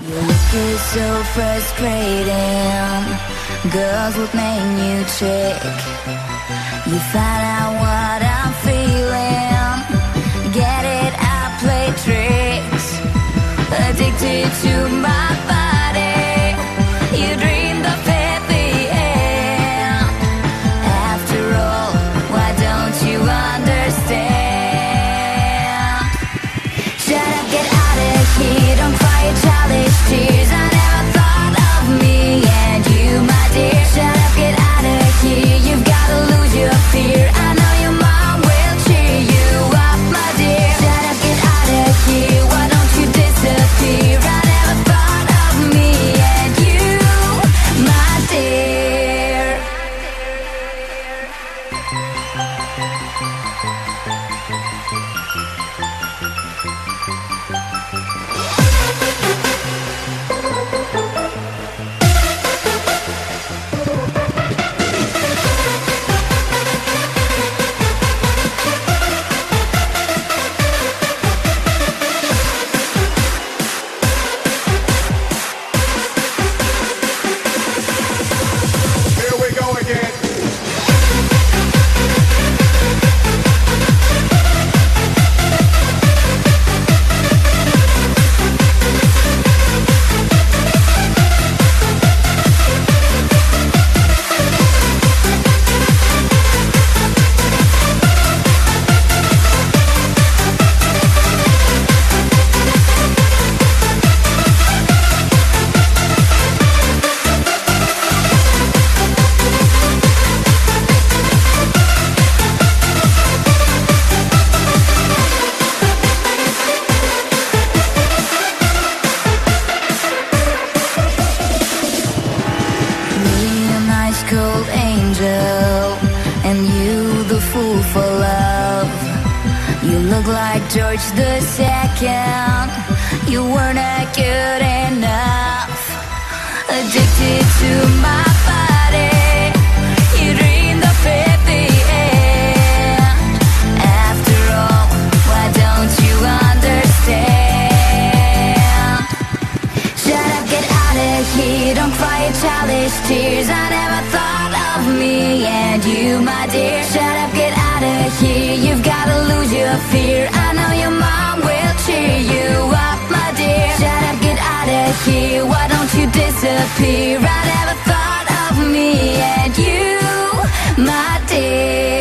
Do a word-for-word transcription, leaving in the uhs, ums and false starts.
Your look is so frustrating. Girls would make you check. You find out what I'm feeling. Get it, I play tricks. Addicted to my body. You dreamed of it the end. After all, why don't you understand? Shut up, get out of here. Don't cry your childish tears. I never thought of me and you, my dear. Shut up, get out of here. You've gotta lose your fear. I know your mom will cheer you up, my dear. Shut up, get out of here. Why don't you disappear? I never thought of me and you, my dear. Here we go again. Me, an ice cold angel, and you, the fool for love. You look like George the Second. You were not good enough. Addicted to my body. You dreamed of it the end. After all, why don't you understand? Shut up, get out of here. Don't cry your childish tears. I never thought of me and you, my dear. Shut up, get out of here. You've gotta lose your fear. I know your mom will cheer you up, my dear. Shut up, get out of here. Why don't you disappear? I never thought of me and you, my dear.